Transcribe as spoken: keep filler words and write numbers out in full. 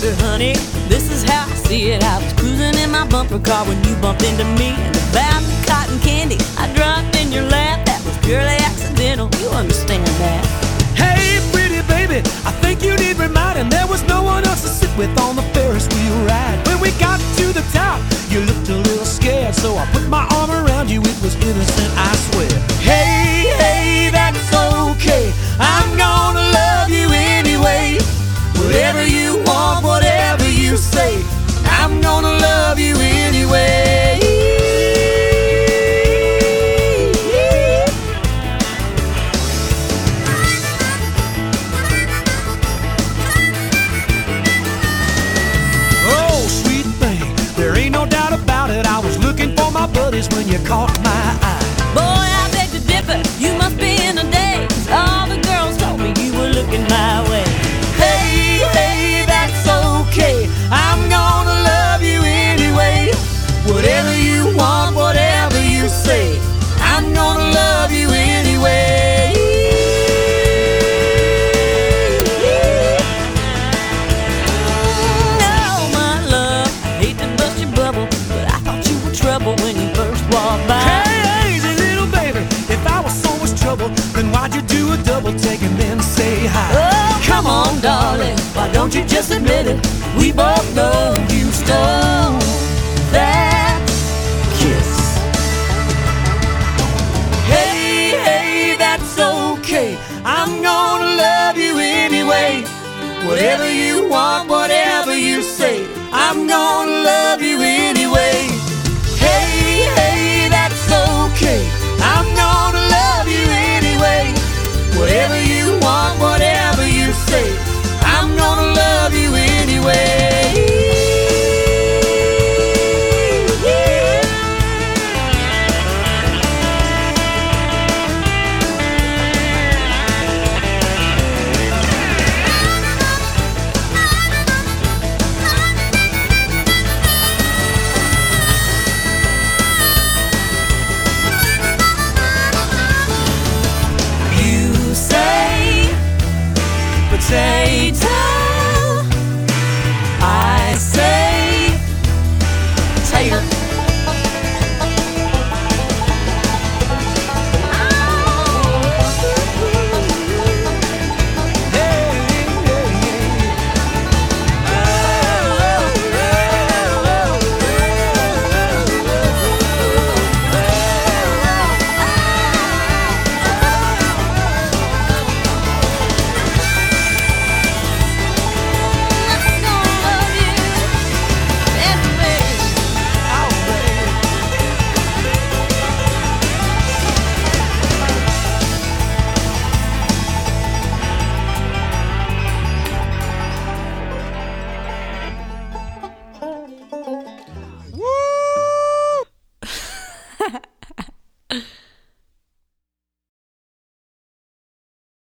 sister, honey, this is how I see it. I was cruising in my bumper car when you bumped into me, and about the cotton candy I dropped in your lap, that was purely accidental. You understand that? Hey, pretty baby, I think you need reminding. There was no one else to sit with on the Ferris wheel ride. When we got to the top, you looked a little scared, so I put my arm around you. It was innocent, I swear. Hey, hey, that's okay. I'm gonna love you anyway. Whatever you want, whatever you say, I'm gonna love you anyway. Oh, sweet thing, there ain't no doubt about it. I was looking for my buddies when you caught my eye. Boy, I beg to differ, you must be in a daze. All the girls told me you were looking my way. Hey, hey, that's okay. I'm gonna love you anyway. Whatever you want, whatever you say, I'm gonna love you anyway. No, my love, I hate to bust your bubble, but I thought you were trouble when you first walked by. Hey, easy little baby, if I was so much trouble, then why'd you do a double take and then say hi? Oh, come on, darling, why don't you just admit it? We both know you stole that kiss. Hey, hey, that's okay. I'm gonna love you anyway. Whatever you want, whatever you say, I'm gonna love you anyway. Hey, hey, that's okay. I'm gonna love you anyway. Whatever you want, whatever you say, I'm gonna love you anyway. You say, Say